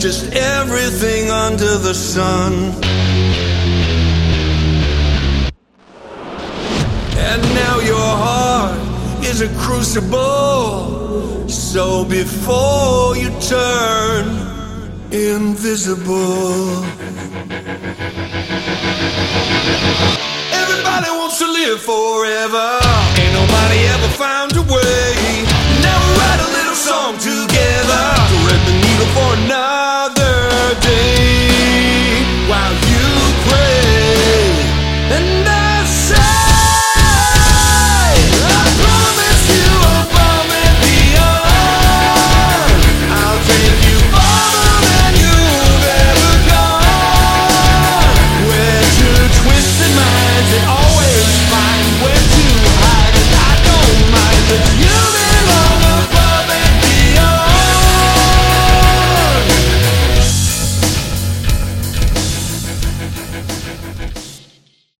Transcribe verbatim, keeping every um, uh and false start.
just everything under the sun. And now your heart is a crucible, so before you turn invisible. Everybody wants to live forever. Ain't nobody ever found